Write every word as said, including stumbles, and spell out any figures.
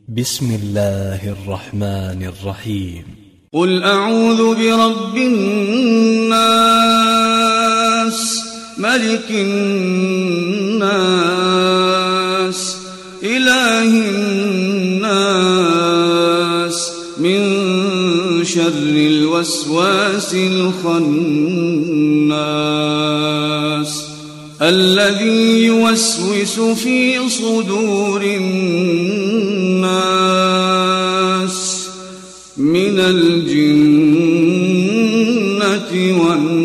بسم الله الرحمن الرحيم. قل أعوذ برب الناس ملك الناس إله الناس من شر الوسواس الخناس الذي يوسوس في صدور الناس من الجنة والناس.